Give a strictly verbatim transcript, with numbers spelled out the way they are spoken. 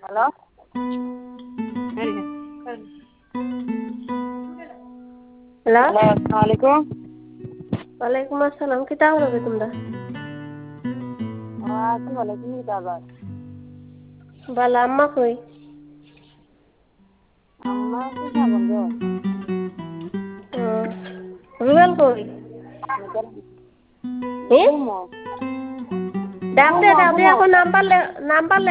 Hello hello hello আসসালামু আলাইকুম। ওয়ালাইকুম আসসালাম কিতা করবে তোমরা আছি ভালো, তুমি কি আবার? বালা আম্মা কই আম্মা কি খাবেন গো? রুবেল কই এ ঘুমো ডাক দে ঘুমো ডাক দে ঘুমো এখন নাম্বার নাম্বার